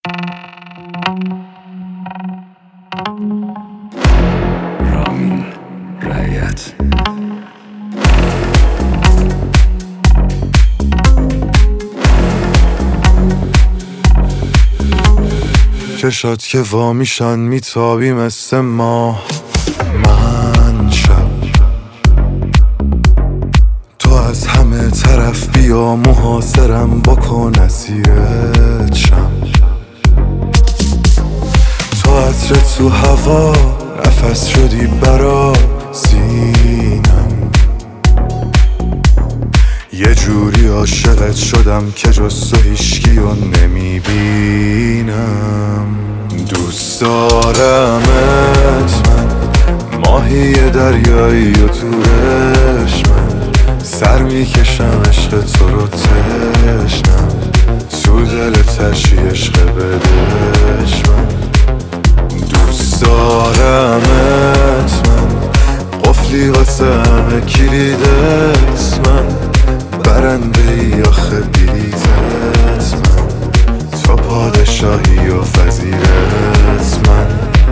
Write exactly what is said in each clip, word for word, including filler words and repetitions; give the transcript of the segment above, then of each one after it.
رامین رایت چشات که وا میشن میتابی مثل ما. من شب تو از همه طرف بیا محاصرم بکن اسیرت شم. تو عطر تو هوا نفس شدی برا سینم. یه جوری عاشقت شدم که جز تو هیشگیو نمیبینم. دوست دارمت من، ماهی دریایی و تورش من. سر میکشم عشق تو رو تشنم، تو دل تشی عشق بدش من. دوست دارمت من، قفلی واسه همه کلیدت من. برنده ای آخه بلیتت من، تو پادشاهی و وزیرت من.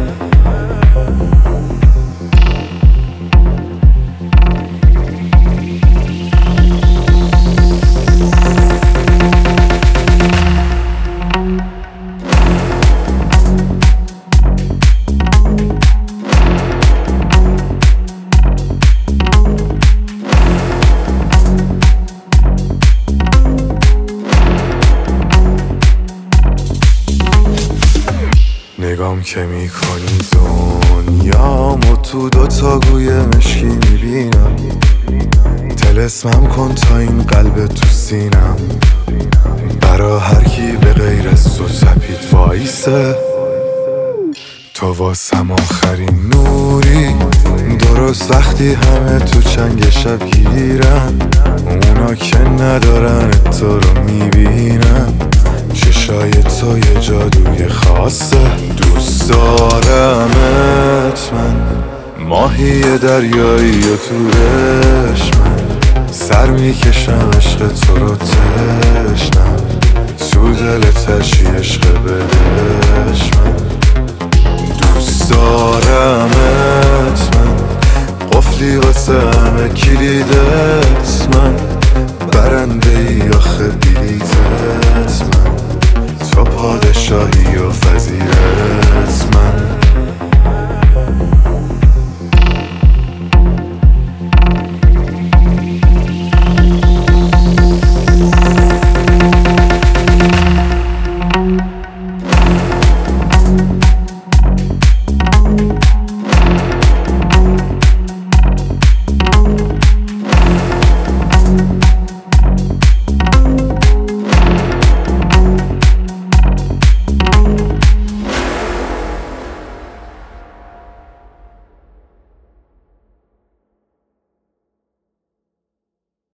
نگام که میکنی دنیامو تو دوتا گوی مشکی میبینم. طلسمم کن تا این قلب تو سینم، برا هر کی به غیر از تو تپید وایسه. تو واسم آخرین نوری، درست وقتی همه تو چنگ شب گیرن. اونا که ندارن تو رو میبینن، چشای تو یه جادوی خاصه. دوست دارمت من، ماهی دریایی و تورش من. سر میکشم عشق تو رو تشنم، تو دل تشی عشق بدش من. دوست دارمت من، قفلی واسه همه کلیدت من. برنده ای آخه بلیتت من، تو پادشاهی و وزیرت